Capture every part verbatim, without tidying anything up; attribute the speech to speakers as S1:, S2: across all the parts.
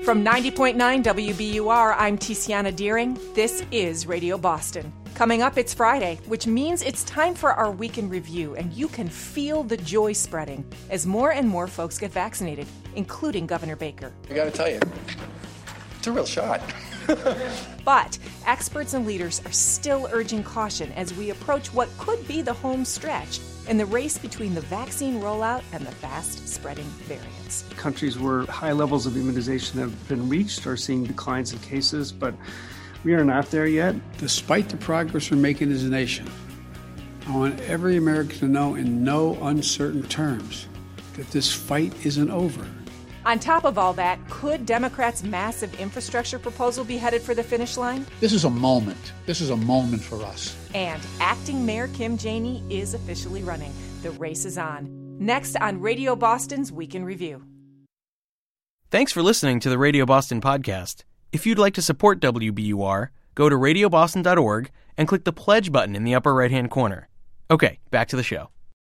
S1: From ninety point nine W B U R, I'm Tiziana Deering. This is Radio Boston. Coming up, it's Friday, which means it's time for our Week in Review, and you can feel the joy spreading as more and more folks get vaccinated, including Governor Baker.
S2: I gotta tell you, it's a real shot.
S1: But experts and leaders are still urging caution as we approach what could be the home stretch in the race between the vaccine rollout and the fast-spreading variants.
S3: Countries where high levels of immunization have been reached are seeing declines in cases, but we are not there yet.
S4: Despite the progress we're making as a nation, I want every American to know in no uncertain terms that this fight isn't over.
S1: On top of all that, could Democrats' massive infrastructure proposal be headed for the finish line?
S5: This is a moment. This is a moment for us.
S1: And acting Mayor Kim Janey is officially running. The race is on. Next on Radio Boston's Week in Review.
S6: Thanks for listening to the Radio Boston podcast. If you'd like to support W B U R, go to radio boston dot org and click the pledge button in the upper right-hand corner. Okay, back to the show.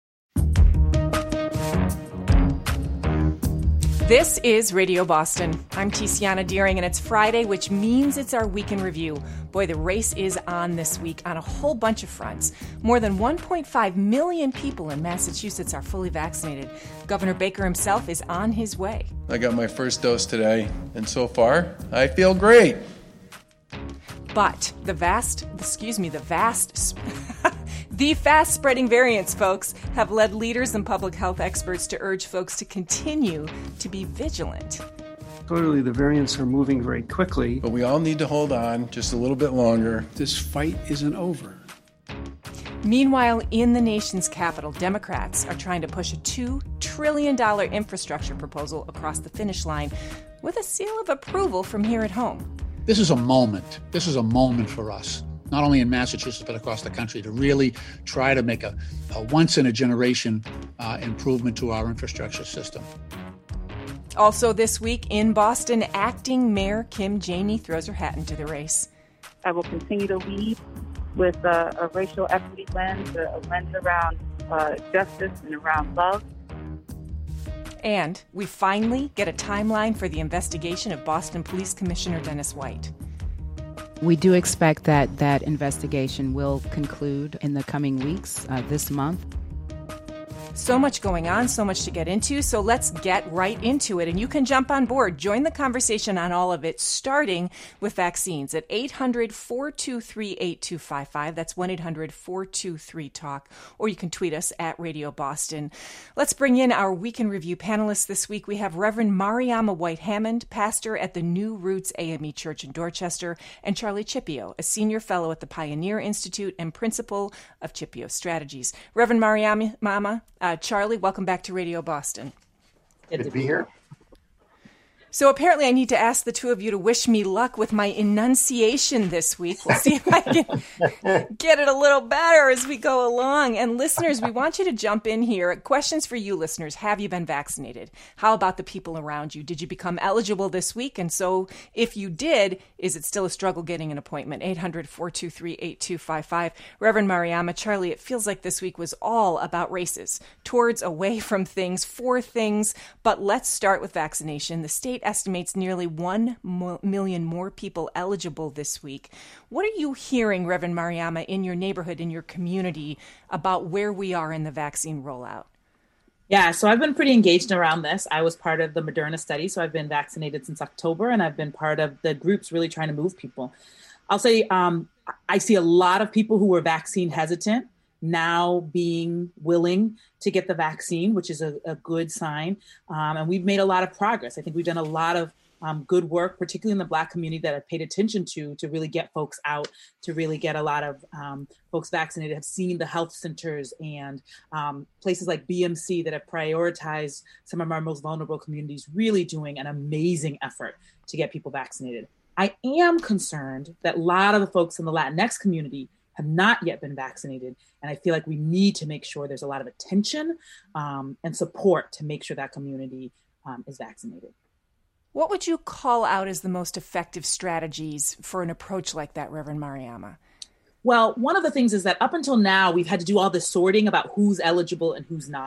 S1: This is Radio Boston. I'm Tiziana Deering, and it's Friday, which means it's our Week in Review. Boy, the race is on this week on a whole bunch of fronts. More than one point five million people in Massachusetts are fully vaccinated. Governor Baker himself is on his way.
S2: I got my first dose today, and so far, I feel great.
S1: But the vast, excuse me, the vast... The fast-spreading variants, folks, have led leaders and public health experts to urge folks to continue to be vigilant.
S3: Clearly, the variants are moving very quickly.
S2: But we all need to hold on just a little bit longer.
S4: This fight isn't over.
S1: Meanwhile, in the nation's capital, Democrats are trying to push a two trillion dollars infrastructure proposal across the finish line with a seal of approval from here at home.
S5: This is a moment. This is a moment for us, not only in Massachusetts, but across the country, to really try to make a, a once-in-a-generation uh, improvement to our infrastructure system.
S1: Also this week in Boston, acting Mayor Kim Janey throws her hat into the race.
S7: I will continue to lead with a, a racial equity lens, a, a lens around uh, justice and around love.
S1: And we finally get a timeline for the investigation of Boston Police Commissioner Dennis White.
S8: We do expect that that investigation will conclude in the coming weeks, uh, this month.
S1: So much going on, so much to get into, so let's get right into it. And you can jump on board, join the conversation on all of it, starting with vaccines at eight hundred, four two three, eight two five five. That's one eight hundred, four two three, talk. Or you can tweet us at Radio Boston. Let's bring in our Week in Review panelists this week. We have Reverend Mariama White-Hammond, pastor at the New Roots A M E Church in Dorchester, and Charlie Cipio, a senior fellow at the Pioneer Institute and principal of Cipio Strategies. Reverend Mariama, Mama, Uh, Charlie, welcome back to Radio Boston.
S9: Good to be here.
S1: So apparently I need to ask the two of you to wish me luck with my enunciation this week. We'll see if I can get it a little better as we go along. And listeners, we want you to jump in here. Questions for you, listeners. Have you been vaccinated? How about the people around you? Did you become eligible this week? And so if you did, is it still a struggle getting an appointment? eight hundred, four two three, eight two five five. Reverend Mariama, Charlie, it feels like this week was all about races, towards, away from things, for things. But let's start with vaccination. The state estimates nearly one million more people eligible this week. What are you hearing, Reverend Mariama, in your neighborhood, in your community, about where we are in the vaccine rollout?
S9: Yeah, so I've been pretty engaged around this. I was part of the Moderna study, so I've been vaccinated since October, and I've been part of the groups really trying to move people. I'll say um, I see a lot of people who were vaccine hesitant now being willing to get the vaccine, which is a, a good sign. Um, and we've made a lot of progress. I think we've done a lot of um, good work, particularly in the Black community, that I've paid attention to, to really get folks out, to really get a lot of um, folks vaccinated. Have seen the health centers and um, places like B M C that have prioritized some of our most vulnerable communities, really doing an amazing effort to get people vaccinated. I am concerned that a lot of the folks in the Latinx community have not yet been vaccinated. And I feel like we need to make sure there's a lot of attention um, and support to make sure that community um, is vaccinated.
S1: What would you call out as the most effective strategies for an approach like that, Reverend Mariama?
S9: Well, one of the things is that up until now, we've had to do all this sorting about who's eligible and who's not.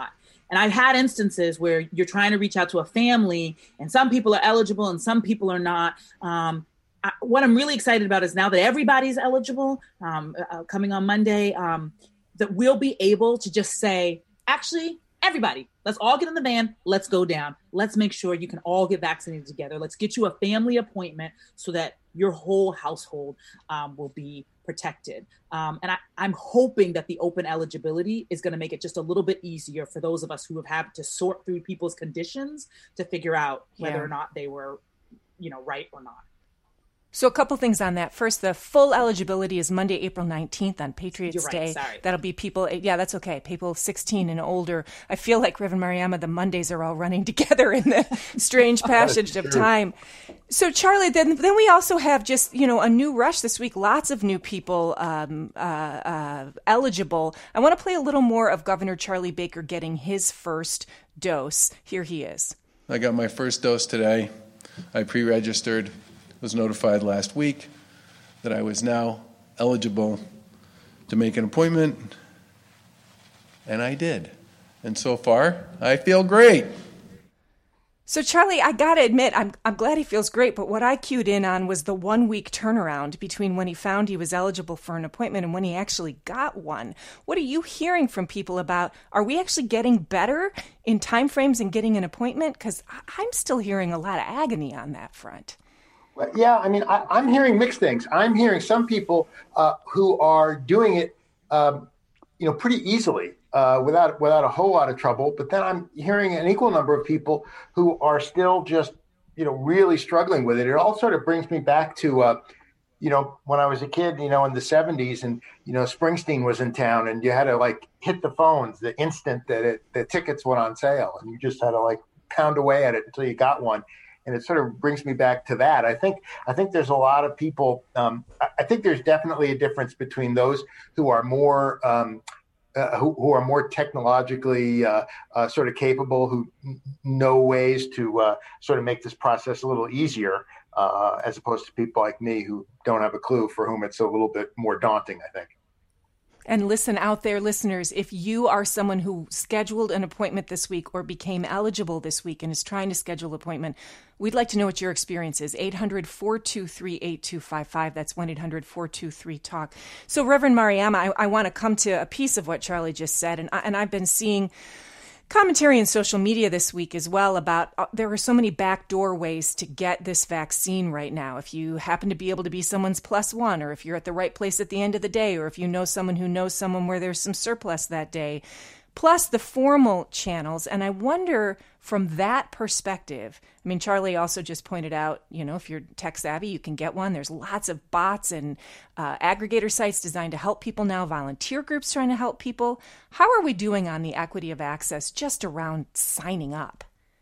S9: And I've had instances where you're trying to reach out to a family and some people are eligible and some people are not. Um, I, what I'm really excited about is now that everybody's eligible, um, uh, coming on Monday, um, that we'll be able to just say, actually, everybody, let's all get in the van. Let's go down. Let's make sure you can all get vaccinated together. Let's get you a family appointment so that your whole household um, will be protected. Um, and I, I'm hoping that the open eligibility is going to make it just a little bit easier for those of us who have had to sort through people's conditions to figure out whether
S1: Yeah.
S9: or not they were, you know, right or not.
S1: So a couple things on that. First, the full eligibility is Monday, April nineteenth on Patriots
S9: You're right,
S1: Day.
S9: sorry.
S1: That'll be people, yeah, that's okay. People sixteen and older. I feel like, Reverend Mariama, the Mondays are all running together in the strange passage of time. So, Charlie, then then we also have just, you know, a new rush this week. Lots of new people um, uh, uh, eligible. I want to play a little more of Governor Charlie Baker getting his first dose. Here he is.
S2: I got my first dose today. I pre-registered, was notified last week that I was now eligible to make an appointment, and I did. And so far, I feel great.
S1: So, Charlie, I got to admit, I'm I'm glad he feels great, but what I cued in on was the one-week turnaround between when he found he was eligible for an appointment and when he actually got one. What are you hearing from people about, are we actually getting better in timeframes and getting an appointment? Because I'm still hearing a lot of agony on that front.
S10: Yeah, I mean, I, I'm hearing mixed things. I'm hearing some people uh, who are doing it, um, you know, pretty easily uh, without without a whole lot of trouble. But then I'm hearing an equal number of people who are still just, you know, really struggling with it. It all sort of brings me back to, uh, you know, when I was a kid, you know, in the seventies, and you know, Springsteen was in town, and you had to like hit the phones the instant that it, the tickets went on sale, and you just had to like pound away at it until you got one. And it sort of brings me back to that. I think I think there's a lot of people. Um, I, I think there's definitely a difference between those who are more um, uh, who, who are more technologically uh, uh, sort of capable, who n- know ways to uh, sort of make this process a little easier, uh, as opposed to people like me who don't have a clue, for whom it's a little bit more daunting, I think.
S1: And listen out there, listeners, if you are someone who scheduled an appointment this week or became eligible this week and is trying to schedule an appointment, we'd like to know what your experience is. eight hundred, four two three, eight two five five. That's one eight hundred, four two three, talk. So, Reverend Mariama, I, I want to come to a piece of what Charlie just said. And, I, and I've been seeing commentary in social media this week as well about uh, there are so many backdoor ways to get this vaccine right now. If you happen to be able to be someone's plus one, or if you're at the right place at the end of the day, or if you know someone who knows someone where there's some surplus that day, plus the formal channels. And I wonder from that perspective, I mean, Charlie also just pointed out, you know, if you're tech savvy, you can get one. There's lots of bots and uh, aggregator sites designed to help people now, volunteer groups trying to help people. How are we doing on the equity of access just around signing up?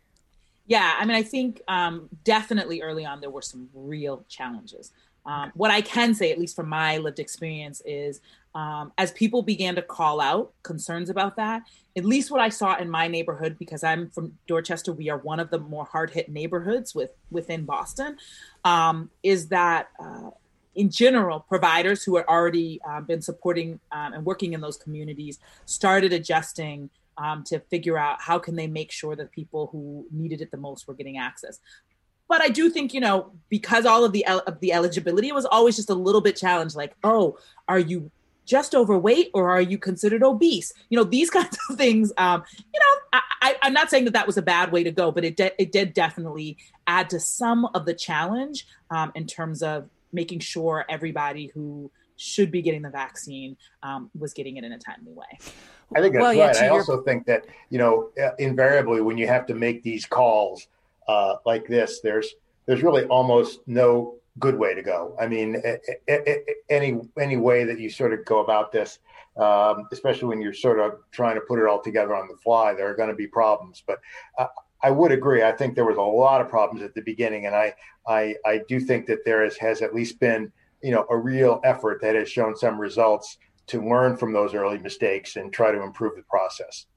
S9: Yeah, I mean, I think um, definitely early on, there were some real challenges. Um, what I can say, at least from my lived experience, is um, as people began to call out concerns about that, at least what I saw in my neighborhood, because I'm from Dorchester, we are one of the more hard-hit neighborhoods with within Boston, um, is that uh, in general, providers who had already uh, been supporting um, and working in those communities started adjusting um, to figure out how can they make sure that people who needed it the most were getting access. But I do think, you know, because all of the el- of the eligibility, it was always just a little bit challenged. Like, oh, are you just overweight or are you considered obese? You know, these kinds of things. Um, you know, I, I, I'm not saying that that was a bad way to go, but it de- it did definitely add to some of the challenge um, in terms of making sure everybody who should be getting the vaccine um, was getting it in a timely way.
S10: I think that's
S1: well, yeah,
S10: right. I
S1: your...
S10: also think that, you know, invariably when you have to make these calls, Uh, like this, there's there's really almost no good way to go. I mean, a, a, a, any any way that you sort of go about this, um, especially when you're sort of trying to put it all together on the fly, there are going to be problems. But uh, I would agree. I think there was a lot of problems at the beginning, and I I, I do think that there is, has at least been, you know, a real effort that has shown some results to learn from those early mistakes and try to improve the process.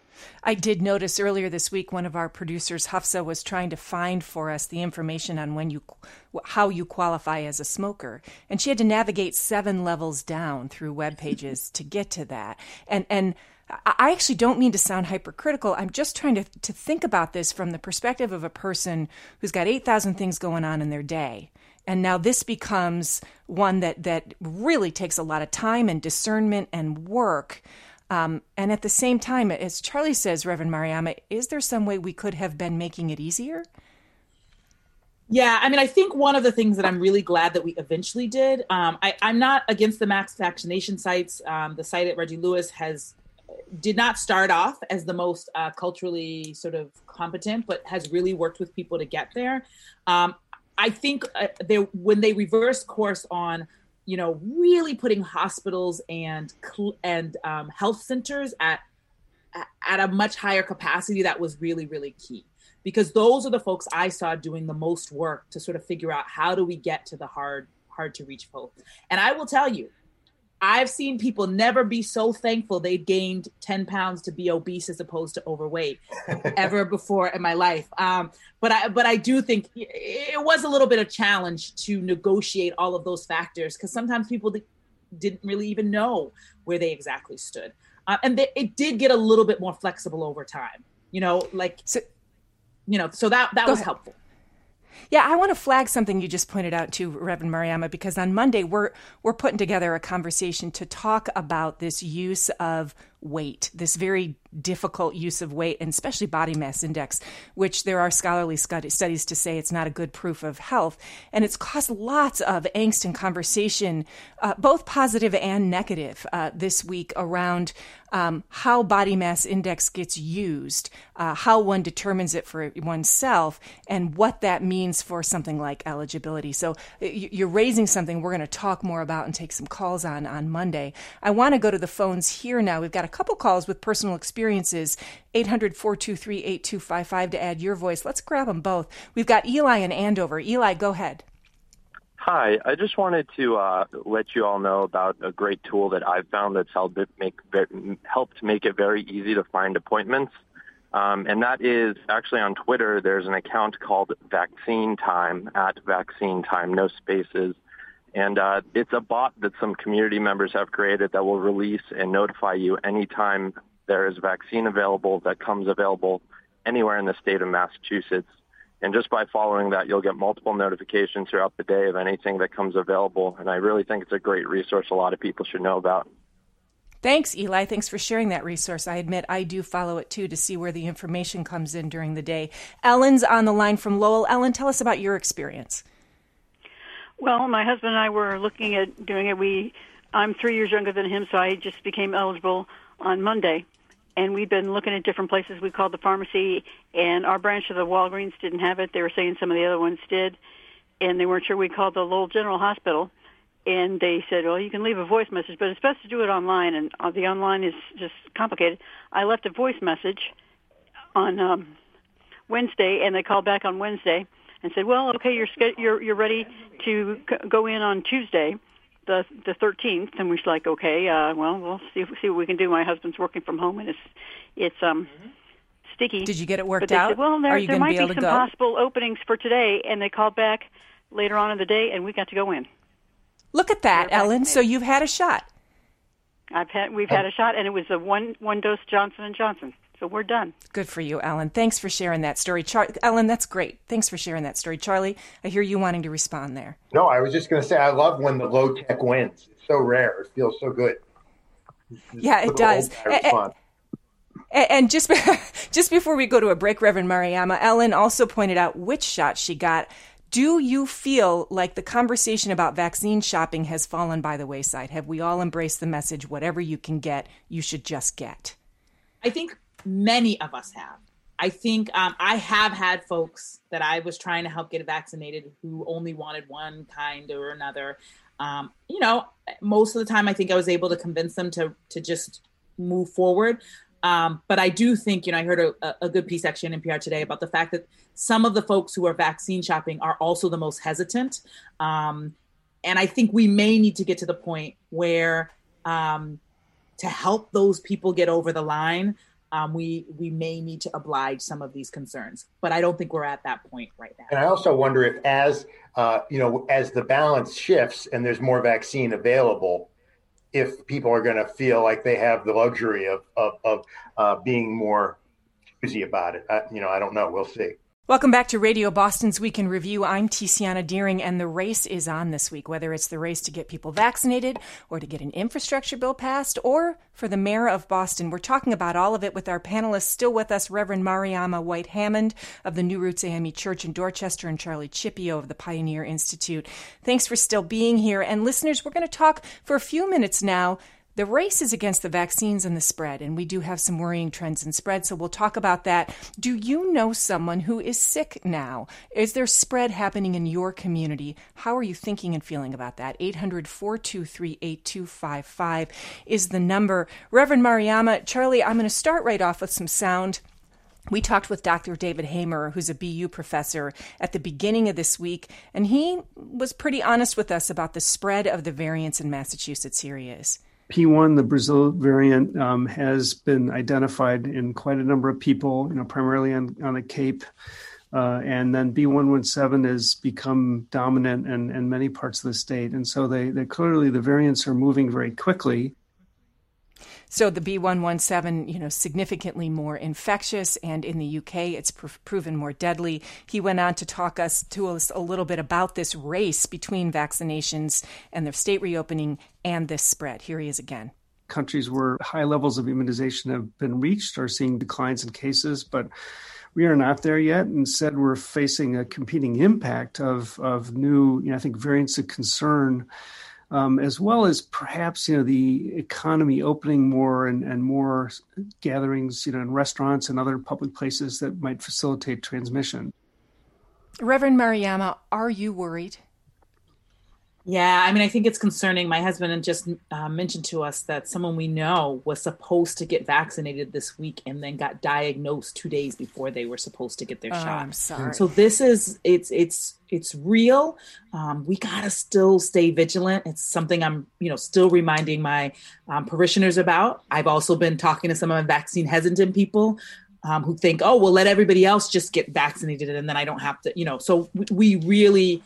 S1: I did notice earlier this week, one of our producers, Hafsa, was trying to find for us the information on when you, how you qualify as a smoker. And she had to navigate seven levels down through web pages to get to that. And, and I actually don't mean to sound hypercritical. I'm just trying to, to think about this from the perspective of a person who's got eight thousand things going on in their day. And now this becomes one that, that really takes a lot of time and discernment and work. Um, and at the same time, as Charlie says, Reverend Mariama, is there some way we could have been making it easier?
S9: Yeah, I mean, I think one of the things that I'm really glad that we eventually did, um, I, I'm not against the mass vaccination sites. Um, the site at Reggie Lewis has did not start off as the most uh, culturally sort of competent, but has really worked with people to get there. Um, I think uh, they, when they reversed course on, you know, really putting hospitals and and um, health centers at at a much higher capacity, that was really, really key. Because those are the folks I saw doing the most work to sort of figure out how do we get to the hard, hard to reach folks. And I will tell you, I've seen people never be so thankful they gained ten pounds to be obese as opposed to overweight ever before in my life. Um, but I, but I do think it was a little bit of a challenge to negotiate all of those factors, because sometimes people didn't really even know where they exactly stood. Uh, and they, it did get a little bit more flexible over time, you know, like, so, you know, so that, that was
S1: ahead.
S9: helpful.
S1: Yeah, I want to flag something you just pointed out too, Reverend Mariama, because on Monday we're we're putting together a conversation to talk about this use of weight, this very difficult use of weight, and especially body mass index, which there are scholarly studies to say it's not a good proof of health. And it's caused lots of angst and conversation, uh, both positive and negative, uh, this week around um, how body mass index gets used, uh, how one determines it for oneself, and what that means for something like eligibility. So you're raising something we're going to talk more about and take some calls on on Monday. I want to go to the phones here now. We've got a couple calls with personal experiences, eight hundred, four two three, eight two five five to add your voice. Let's grab them both. We've got Eli in Andover. Eli, go ahead.
S11: Hi, I just wanted to uh, let you all know about a great tool that I've found that's helped it make, helped make it very easy to find appointments. Um, and that is actually on Twitter. There's an account called Vaccine Time, at Vaccine Time, no spaces. And uh, it's a bot that some community members have created that will release and notify you anytime there is a vaccine available that comes available anywhere in the state of Massachusetts. And just by following that, you'll get multiple notifications throughout the day of anything that comes available. And I really think it's a great resource a lot of people should know about.
S1: Thanks, Eli. Thanks for sharing that resource. I admit I do follow it, too, to see where the information comes in during the day. Ellen's on the line from Lowell. Ellen, tell us about your experience.
S12: Well, my husband and I were looking at doing it. We, I'm three years younger than him, so I just became eligible on Monday. And we've been looking at different places. We called the pharmacy, and our branch of the Walgreens didn't have it. They were saying some of the other ones did, and they weren't sure. We called the Lowell General Hospital, and they said, well, you can leave a voice message, but it's best to do it online, and the online is just complicated. I left a voice message on um, Wednesday, and they called back on Wednesday and said, well, okay, you're you're you're ready to go in on Tuesday, the the thirteenth. And we're like, okay, uh, well, we'll see see what we can do. My husband's working from home, and it's it's um sticky.
S1: Did you get it worked
S12: but they
S1: out?
S12: Said, well, there,
S1: Are you
S12: there might
S1: be, able
S12: be
S1: to
S12: some
S1: go?
S12: possible openings for today, and they called back later on in the day, and we got to go in.
S1: Look at that, Ellen. So you've had a shot.
S12: I've had we've had a shot, and it was a one one dose Johnson and Johnson. So we're done.
S1: Good for you, Ellen. Thanks for sharing that story. Char- Ellen, that's great. Thanks for sharing that story. Charlie, I hear you wanting to respond there.
S10: No, I was just going to say I love when the low tech wins. It's so rare. It feels so good.
S1: Yeah, it does. And, and just just before we go to a break, Reverend Mariama, Ellen also pointed out which shot she got. Do you feel like the conversation about vaccine shopping has fallen by the wayside? Have we all embraced the message, whatever you can get, you should just get?
S9: I think many of us have. I think um, I have had folks that I was trying to help get vaccinated who only wanted one kind or another. Um, you know, most of the time I think I was able to convince them to to just move forward. Um, but I do think, you know, I heard a, a good piece actually on N P R today about the fact that some of the folks who are vaccine shopping are also the most hesitant. Um, and I think we may need to get to the point where um, to help those people get over the line, um, we we may need to oblige some of these concerns. But I don't think we're at that point right now.
S10: And I also wonder if as, uh, you know, as the balance shifts and there's more vaccine available, if people are going to feel like they have the luxury of of, of uh, being more choosy about it. I, you know, I don't know. We'll see.
S1: Welcome back to Radio Boston's Week in Review. I'm Tiziana Deering, and the race is on this week, whether it's the race to get people vaccinated or to get an infrastructure bill passed or for the mayor of Boston. We're talking about all of it with our panelists still with us, Reverend Mariama White-Hammond of the New Roots A M E Church in Dorchester and Charlie Chippio of the Pioneer Institute. Thanks for still being here. And listeners, we're going to talk for a few minutes now. The race is against the vaccines and the spread, and we do have some worrying trends in spread, so we'll talk about that. Do you know someone who is sick now? Is there spread happening in your community? How are you thinking and feeling about that? eight hundred, four two three, eight two five five is the number. Reverend Mariama, Charlie, I'm going to start right off with some sound. We talked with Doctor David Hamer, who's a B U professor, at the beginning of this week, and he was pretty honest with us about the spread of the variants in Massachusetts. Here he is.
S3: P one, the Brazil variant, um, has been identified in quite a number of people, you know, primarily on, on the Cape. Uh, and then B one seventeen has become dominant in, in many parts of the state. And so they, they clearly, the variants are moving very quickly.
S1: So the B one seventeen, you know, significantly more infectious, and in the U K, it's pr- proven more deadly. He went on to talk us to us a little bit about this race between vaccinations and the state reopening and this spread. Here he is again.
S3: Countries where high levels of immunization have been reached are seeing declines in cases, but we are not there yet. Instead, we're facing a competing impact of of new, you know, I think, variants of concern. Um, as well as perhaps, you know, the economy opening more and, and more gatherings, you know, in restaurants and other public places that might facilitate transmission.
S1: Reverend Mariama, are you worried?
S9: Yeah, I mean, I think it's concerning. My husband just uh, mentioned to us that someone we know was supposed to get vaccinated this week and then got diagnosed two days before they were supposed to get their
S1: oh,
S9: shot.
S1: I'm sorry.
S9: So this is, it's, it's, it's real. Um, we got to still stay vigilant. It's something I'm, you know, still reminding my um, parishioners about. I've also been talking to some of my vaccine hesitant people um, who think, oh, well, let everybody else just get vaccinated and then I don't have to, you know, so we really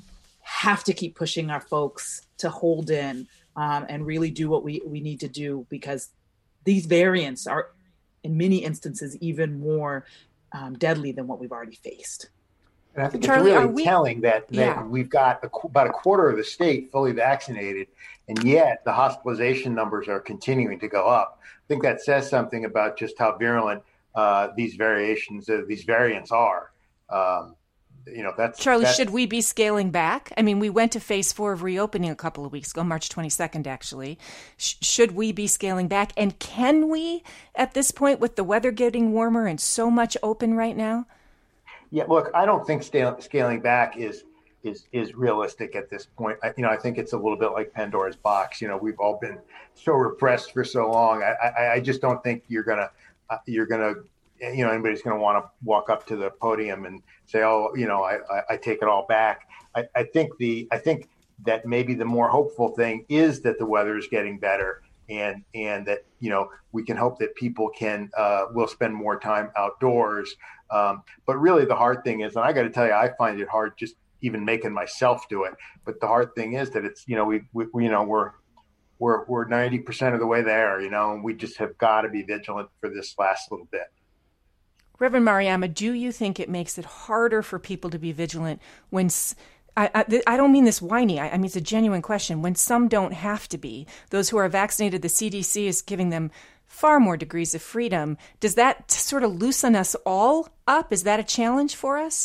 S9: have to keep pushing our folks to hold in um, and really do what we, we need to do, because these variants are in many instances even more um, deadly than what we've already faced.
S10: And I think
S1: Charlie,
S10: it's really
S1: we...
S10: telling that, that
S1: yeah.
S10: we've got a, about a quarter of the state fully vaccinated, and yet the hospitalization numbers are continuing to go up. I think that says something about just how virulent uh, these variations, uh, these variants are. Um, You know, that's
S1: Charlie,
S10: that's,
S1: should we be scaling back? I mean, we went to phase four of reopening a couple of weeks ago, March twenty-second, actually. Sh- should we be scaling back? And can we at this point, with the weather getting warmer and so much open right now?
S10: Yeah, look, I don't think scale, scaling back is is is realistic at this point. I, you know, I think it's a little bit like Pandora's box. You know, we've all been so repressed for so long. I, I, I just don't think you're gonna uh, you're gonna you know anybody's gonna want to walk up to the podium and say, oh, you know, I, I, I take it all back. I, I think the I think that maybe the more hopeful thing is that the weather is getting better, and and that, you know, we can hope that people can uh, will spend more time outdoors. Um, but really, the hard thing is, and I got to tell you, I find it hard just even making myself do it. But the hard thing is that it's, you know, we, we, we you know we're we're we're ninety percent of the way there, you know, and we just have got to be vigilant for this last little bit.
S1: Reverend Mariama, do you think it makes it harder for people to be vigilant when, I, I, I don't mean this whiny, I, I mean it's a genuine question, when some don't have to be? Those who are vaccinated, the C D C is giving them far more degrees of freedom. Does that sort of loosen us all up? Is that a challenge for us?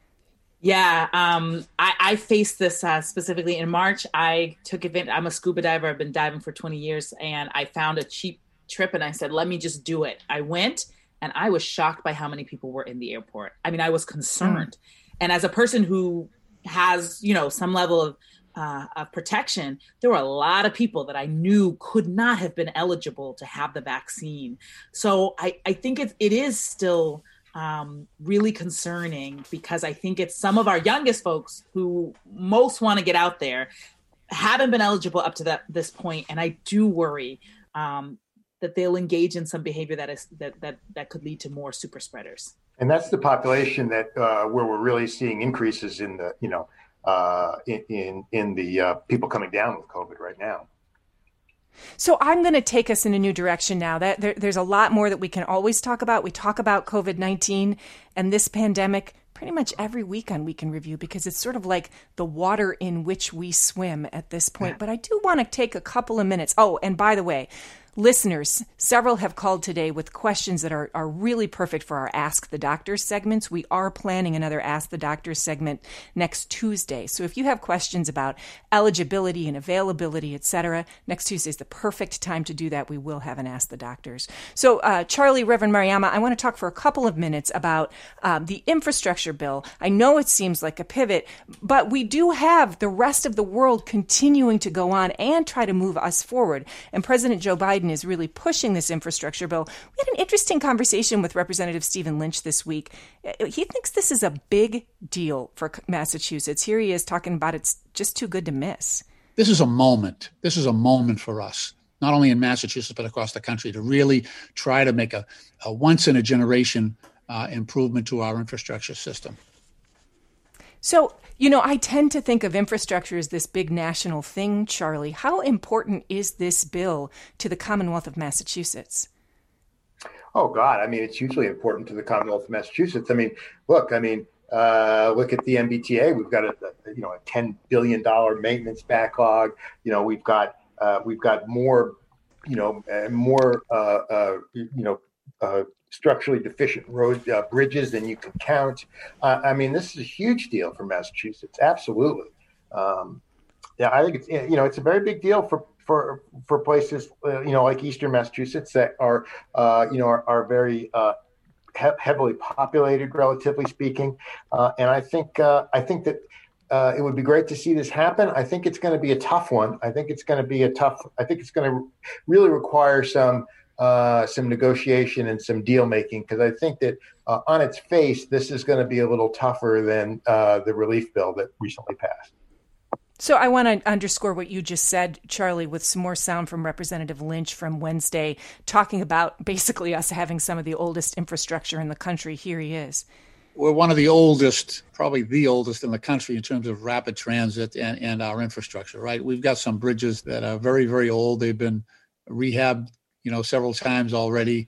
S9: Yeah, um, I, I faced this uh, specifically in March. I took advantage. I'm a scuba diver. I've been diving for twenty years, and I found a cheap trip, and I said, let me just do it. I went. And I was shocked by how many people were in the airport. I mean, I was concerned. Mm. And as a person who has, you know, some level of, uh, of protection, there were a lot of people that I knew could not have been eligible to have the vaccine. So I, I think it, it is still um, really concerning, because I think it's some of our youngest folks who most want to get out there haven't been eligible up to that this point. And I do worry um, that they'll engage in some behavior that is that that that could lead to more super spreaders.
S10: And that's the population that uh, where we're really seeing increases in the, you know, uh, in in, in the uh, people coming down with COVID right now.
S1: So I'm going to take us in a new direction now. That there, there's a lot more that we can always talk about. We talk about COVID nineteen and this pandemic pretty much every week on Week in Review because it's sort of like the water in which we swim at this point. But I do want to take a couple of minutes. Oh, and by the way, listeners, several have called today with questions that are, are really perfect for our Ask the Doctor segments. We are planning another Ask the Doctor segment next Tuesday. So if you have questions about eligibility and availability, et cetera, next Tuesday is the perfect time to do that. We will have an Ask the Doctors. So uh, Charlie, Reverend Mariama, I want to talk for a couple of minutes about um, the infrastructure bill. I know it seems like a pivot, but we do have the rest of the world continuing to go on and try to move us forward. And President Joe Biden is really pushing this infrastructure bill. We had an interesting conversation with Representative Stephen Lynch this week. He thinks this is a big deal for Massachusetts. Here he is talking about it's just too good to miss.
S5: This is a moment. This is a moment for us, not only in Massachusetts, but across the country, to really try to make a, a once-in-a-generation uh, improvement to our infrastructure system.
S1: So, you know, I tend to think of infrastructure as this big national thing, Charlie. How important is this bill to the Commonwealth of Massachusetts?
S10: Oh, God. I mean, it's hugely important to the Commonwealth of Massachusetts. I mean, look, I mean, uh, look at the M B T A. We've got a, a you know, a ten billion dollars maintenance backlog. You know, we've got uh, we've got more, you know, uh, more, uh, uh, you know, uh, structurally deficient road uh, bridges than you can count. Uh, I mean, this is a huge deal for Massachusetts. Absolutely. Um, yeah, I think it's, you know, it's a very big deal for, for, for places, uh, you know, like Eastern Massachusetts that are, uh, you know, are, are very uh, he- heavily populated, relatively speaking. Uh, and I think, uh, I think that uh, it would be great to see this happen. I think it's going to be a tough one. I think it's going to be a tough, I think it's going to really require some, Uh, some negotiation and some deal making, because I think that uh, on its face, this is going to be a little tougher than uh, the relief bill that recently passed.
S1: So I want to underscore what you just said, Charlie, with some more sound from Representative Lynch from Wednesday, talking about basically us having some of the oldest infrastructure in the country. Here he is.
S5: We're one of the oldest, probably the oldest in the country in terms of rapid transit and, and our infrastructure, right? We've got some bridges that are very, very old. They've been rehabbed, you know, several times already.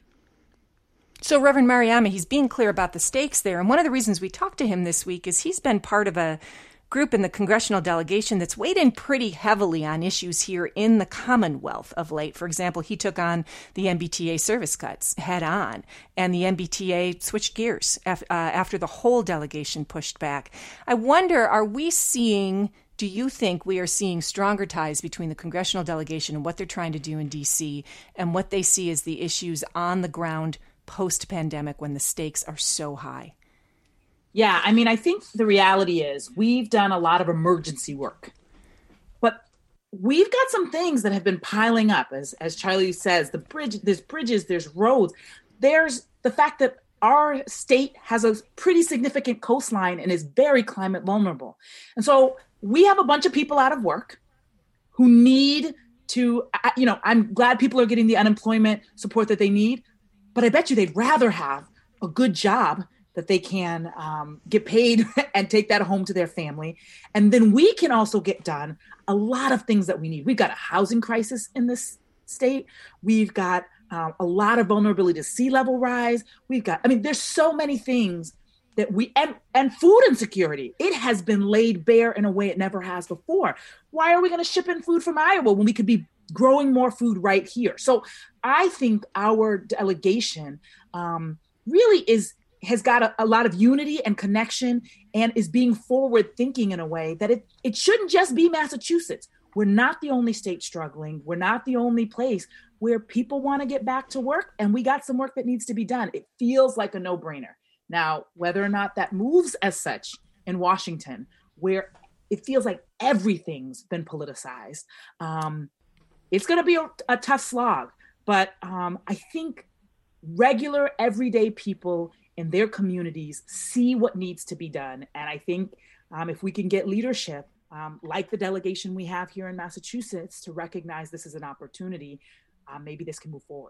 S1: So Reverend Mariama, he's being clear about the stakes there. And one of the reasons we talked to him this week is he's been part of a group in the congressional delegation that's weighed in pretty heavily on issues here in the Commonwealth of late. For example, he took on the M B T A service cuts head on, and the M B T A switched gears af- uh, after the whole delegation pushed back. I wonder, are we seeing... Do you think we are seeing stronger ties between the congressional delegation and what they're trying to do in D C and what they see as the issues on the ground post-pandemic when the stakes are so high?
S9: Yeah, I mean, I think the reality is we've done a lot of emergency work, but we've got some things that have been piling up. As as Charlie says, the bridge, there's bridges, there's roads. There's the fact that our state has a pretty significant coastline and is very climate vulnerable. And so we have a bunch of people out of work who need to, you know, I'm glad people are getting the unemployment support that they need, but I bet you they'd rather have a good job that they can um, get paid and take that home to their family. And then we can also get done a lot of things that we need. We've got a housing crisis in this state. We've got uh, a lot of vulnerability to sea level rise. We've got, I mean, there's so many things that we, and, and food insecurity. It has been laid bare in a way it never has before. Why are we going to ship in food from Iowa when we could be growing more food right here? So I think our delegation um, really is, has got a, a lot of unity and connection and is being forward thinking in a way that it, it shouldn't just be Massachusetts. We're not the only state struggling. We're not the only place where people want to get back to work, and we got some work that needs to be done. It feels like a no-brainer. Now, whether or not that moves as such in Washington, where it feels like everything's been politicized, um, it's going to be a, a tough slog. But um, I think regular, everyday people in their communities see what needs to be done. And I think um, if we can get leadership, um, like the delegation we have here in Massachusetts, to recognize this as an opportunity, uh, maybe this can move forward.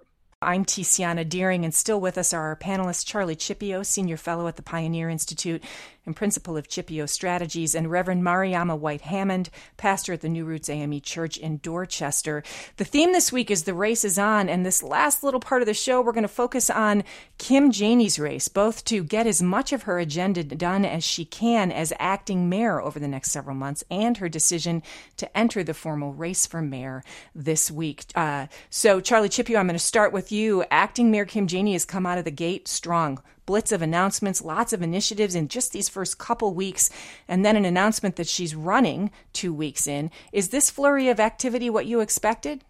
S1: I'm Tiziana Deering, and still with us are our panelists, Charlie Chipio, Senior Fellow at the Pioneer Institute and Principal of Chipio Strategies, and Reverend Mariama White-Hammond, pastor at the New Roots A M E Church in Dorchester. The theme this week is The Race is On, and this last little part of the show, we're going to focus on Kim Janey's race, both to get as much of her agenda done as she can as acting mayor over the next several months, and her decision to enter the formal race for mayor this week. Uh, so, Charlie Chipio, I'm going to start with you. Acting Mayor Kim Janey has come out of the gate strong. Blitz of announcements, lots of initiatives in just these first couple weeks, and then an announcement that she's running two weeks in. Is this flurry of activity what you expected?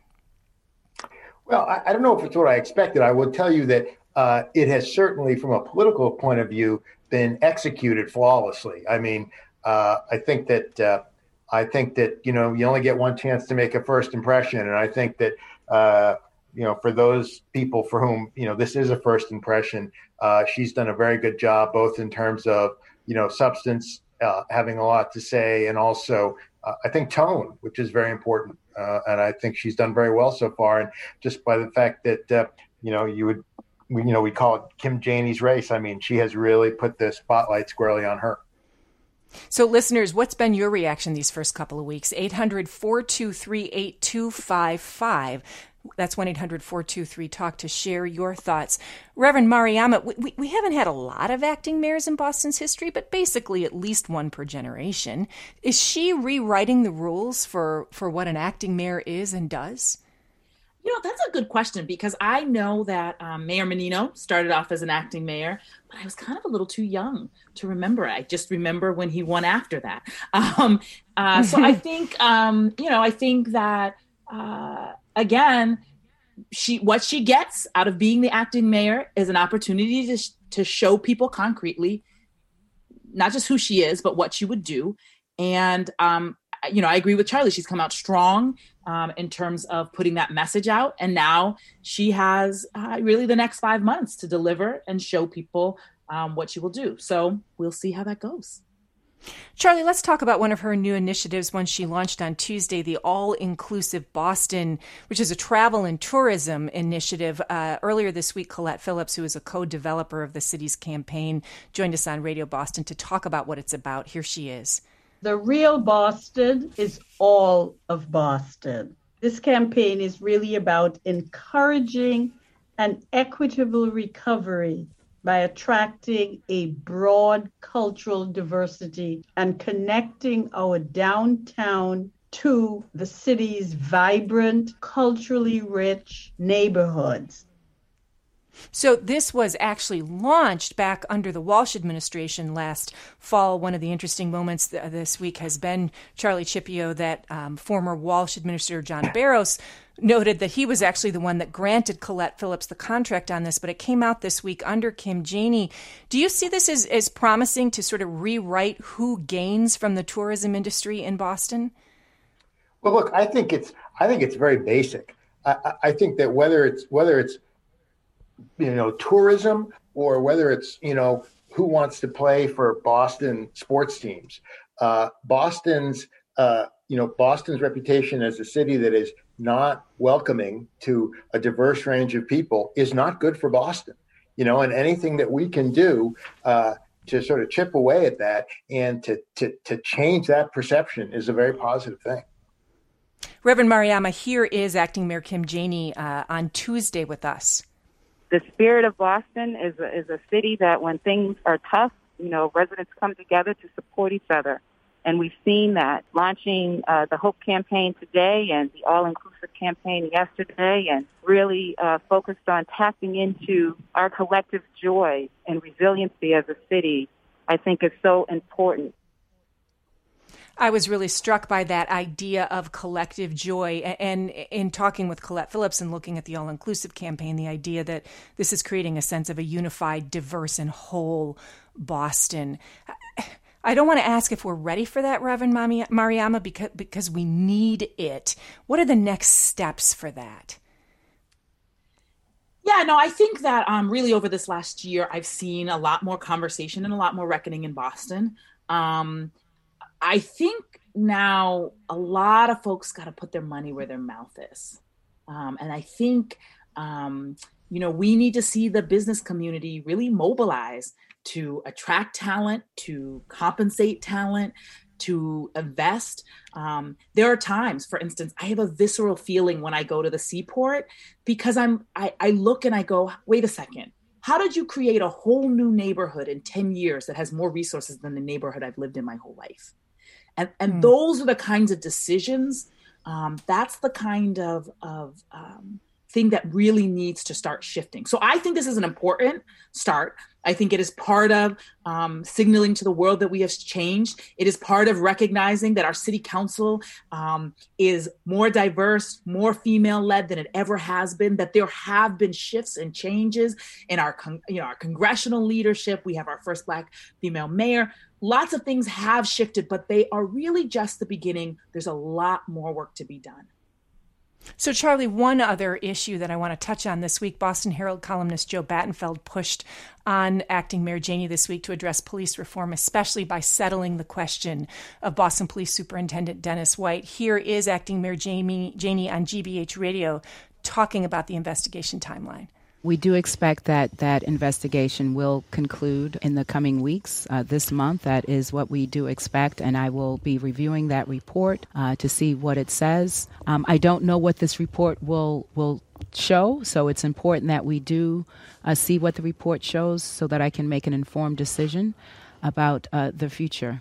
S10: Well, I, I don't know if it's what I expected. I would tell you that uh, it has certainly, from a political point of view, been executed flawlessly. I mean, uh, I think that uh, I think that you know you only get one chance to make a first impression, and I think that. Uh, You know, for those people for whom, you know, this is a first impression, uh, she's done a very good job, both in terms of, you know, substance, uh, having a lot to say, and also, uh, I think, tone, which is very important. Uh, and I think she's done very well so far. And just by the fact that, uh, you know, you would, you know, we call it Kim Janey's race. I mean, she has really put the spotlight squarely on her.
S1: So, listeners, what's been your reaction these first couple of weeks? eight hundred, four two three, eight two five five. That's one eight hundred, four two three, talk to share your thoughts. Reverend Mariama, we, we haven't had a lot of acting mayors in Boston's history, but basically at least one per generation. Is she rewriting the rules for, for what an acting mayor is and does?
S9: You know, that's a good question, because I know that um, Mayor Menino started off as an acting mayor, but I was kind of a little too young to remember. I just remember when he won after that. Um, uh, so I think, um, you know, I think that, uh, again, she what she gets out of being the acting mayor is an opportunity to, to show people concretely, not just who she is, but what she would do. And, um, you know, I agree with Charlie. She's come out strong um, in terms of putting that message out. And now she has uh, really the next five months to deliver and show people um, what she will do. So we'll see how that goes.
S1: Charlie, let's talk about one of her new initiatives, one she launched on Tuesday, the All-Inclusive Boston, which is a travel and tourism initiative. Uh, earlier this week, Colette Phillips, who is a co-developer of the city's campaign, joined us on Radio Boston to talk about what it's about. Here she is.
S13: The real Boston is all of Boston. This campaign is really about encouraging an equitable recovery by attracting a broad cultural diversity and connecting our downtown to the city's vibrant, culturally rich neighborhoods.
S1: So this was actually launched back under the Walsh administration last fall. One of the interesting moments th- this week has been, Charlie Chipio, that um, former Walsh Administrator John Barros noted that he was actually the one that granted Colette Phillips the contract on this, but it came out this week under Kim Janey. Do you see this as, as promising to sort of rewrite who gains from the tourism industry in Boston?
S10: Well, look, I think it's I think it's very basic. I, I think that whether it's whether it's you know, tourism, or whether it's, you know, who wants to play for Boston sports teams. Uh, Boston's, uh, you know, Boston's reputation as a city that is not welcoming to a diverse range of people is not good for Boston, you know, and anything that we can do uh, to sort of chip away at that and to, to, to change that perception is a very positive thing.
S1: Reverend Mariama, here is Acting Mayor Kim Janey uh, on Tuesday with us.
S7: The spirit of Boston is a, is a city that when things are tough, you know, residents come together to support each other. And we've seen that launching uh, the Hope campaign today and the All-Inclusive campaign yesterday, and really uh, focused on tapping into our collective joy and resiliency as a city, I think is so important.
S1: I was really struck by that idea of collective joy. And in talking with Colette Phillips and looking at the All-Inclusive campaign, the idea that this is creating a sense of a unified, diverse, and whole Boston. I don't want to ask if we're ready for that, Reverend Mariama, because, because we need it. What are the next steps for that?
S9: Yeah, no, I think that um, really over this last year, I've seen a lot more conversation and a lot more reckoning in Boston. Um, I think now a lot of folks got to put their money where their mouth is. Um, and I think, um, you know, we need to see the business community really mobilize to attract talent, to compensate talent, to invest. Um, there are times, for instance, I have a visceral feeling when I go to the seaport because I'm, I, I look and I go, wait a second, how did you create a whole new neighborhood in ten years that has more resources than the neighborhood I've lived in my whole life? And, and mm. those are the kinds of decisions. Um, that's the kind of, of um, thing that really needs to start shifting. So I think this is an important start. I think it is part of um, signaling to the world that we have changed. It is part of recognizing that our city council um, is more diverse, more female-led than it ever has been, that there have been shifts and changes in our, con- you know, our congressional leadership. We have our first Black female mayor. Lots of things have shifted, but they are really just the beginning. There's a lot more work to be done.
S1: So, Charlie, one other issue that I want to touch on this week, Boston Herald columnist Joe Battenfeld pushed on Acting Mayor Janey this week to address police reform, especially by settling the question of Boston Police Superintendent Dennis White. Here is Acting Mayor Janey, Janey on G B H Radio talking about the investigation timeline.
S8: We do expect that that investigation will conclude in the coming weeks, uh, this month. That is what we do expect, and I will be reviewing that report uh, to see what it says. Um, I don't know what this report will will show, so it's important that we do uh, see what the report shows so that I can make an informed decision about uh, the future.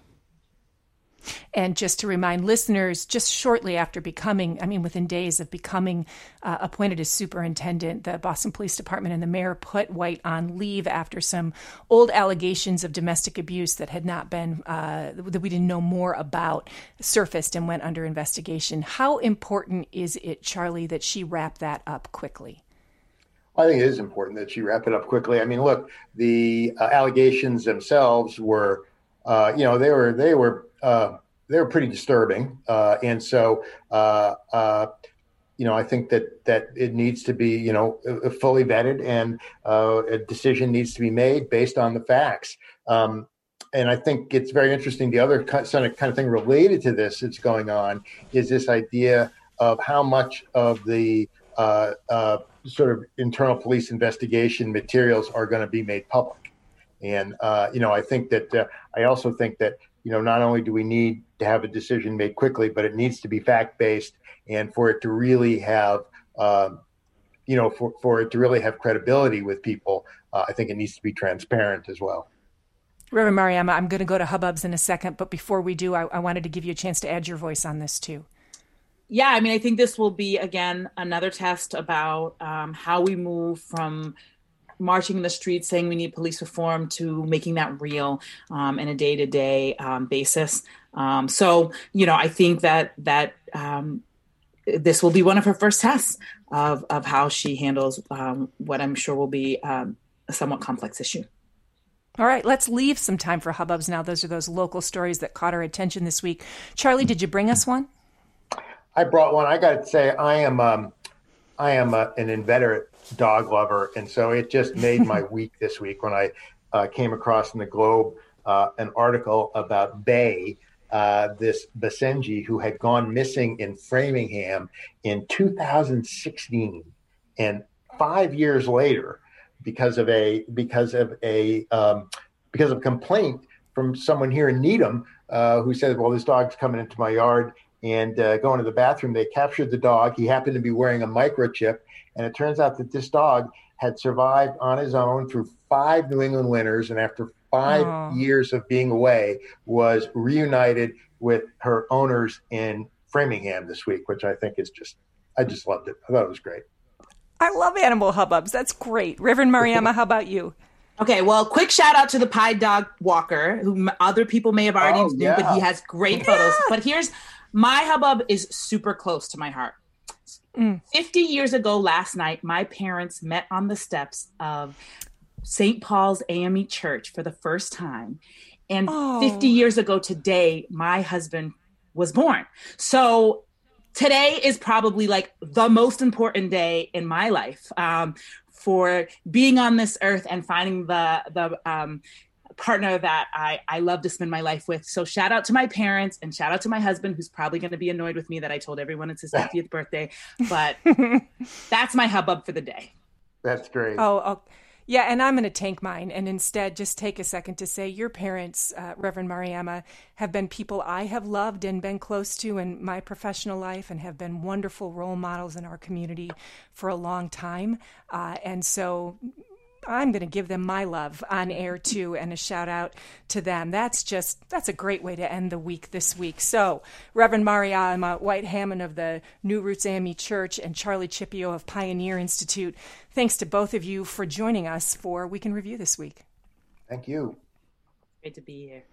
S1: And just to remind listeners, just shortly after becoming, I mean, within days of becoming uh, appointed as superintendent, the Boston Police Department and the mayor put White on leave after some old allegations of domestic abuse that had not been, uh, that we didn't know more about, surfaced and went under investigation. How important is it, Charlie, that she wrap that up quickly?
S10: I think it is important that she wrap it up quickly. I mean, look, the uh, allegations themselves were, uh, you know, they were, they were, Uh, they were pretty disturbing. Uh, and so, uh, uh, you know, I think that that it needs to be, you know, fully vetted, and uh, a decision needs to be made based on the facts. Um, and I think it's very interesting. The other kind of thing related to this that's going on is this idea of how much of the uh, uh, sort of internal police investigation materials are going to be made public. And, uh, you know, I think that uh, I also think that, you know, not only do we need to have a decision made quickly, but it needs to be fact-based, and for it to really have, um, you know, for, for it to really have credibility with people, uh, I think it needs to be transparent as well.
S1: Reverend Mariama, I'm going to go to Hubbubs in a second, but before we do, I, I wanted to give you a chance to add your voice on this too.
S9: Yeah, I mean, I think this will be, again, another test about um, how we move from marching in the streets saying we need police reform to making that real um, in a day-to-day um, basis. Um, so, you know, I think that that um, this will be one of her first tests of, of how she handles um, what I'm sure will be um, a somewhat complex issue.
S1: All right, let's leave some time for Hubbubs now. Those are those local stories that caught our attention this week. Charlie, did you bring us one?
S10: I brought one. I got to say, I am um, I am a, an inveterate dog lover, and so it just made my week this week when I uh, came across in the Globe uh, an article about Bay, uh, this Basenji who had gone missing in Framingham in two thousand sixteen, and five years later, because of a because of a um, because of complaint from someone here in Needham uh, who said, "Well, this dog's coming into my yard and uh, going to the bathroom." They captured the dog. He happened to be wearing a microchip. And it turns out that this dog had survived on his own through five New England winters, and after five Aww. years of being away, was reunited with her owners in Framingham this week, which I think is just, I just loved it. I thought it was great.
S1: I love animal hubbubs. That's great. Reverend Mariama, how about you?
S9: Okay, well, quick shout out to the Pied Dog Walker, who other people may have already oh, seen, yeah. but he has great yeah. photos. But here's, my hubbub is super close to my heart. Mm. fifty years ago last night, my parents met on the steps of Saint Paul's A M E Church for the first time. And oh. fifty years ago today, my husband was born. So today is probably like the most important day in my life um, for being on this earth and finding the, the um, partner that I, I love to spend my life with. So shout out to my parents and shout out to my husband, who's probably going to be annoyed with me that I told everyone it's his fiftieth birthday, but that's my hubbub for the day.
S10: That's great.
S1: Oh, oh yeah, and I'm going to tank mine and instead just take a second to say your parents, uh, Reverend Mariama, have been people I have loved and been close to in my professional life and have been wonderful role models in our community for a long time. Uh, and so I'm going to give them my love on air too, and a shout out to them. That's just, that's a great way to end the week this week. So Reverend Mariama White Hammond of the New Roots A M E Church and Charlie Chipio of Pioneer Institute, thanks to both of you for joining us for Week in Review this week.
S10: Thank you.
S9: Great to be here.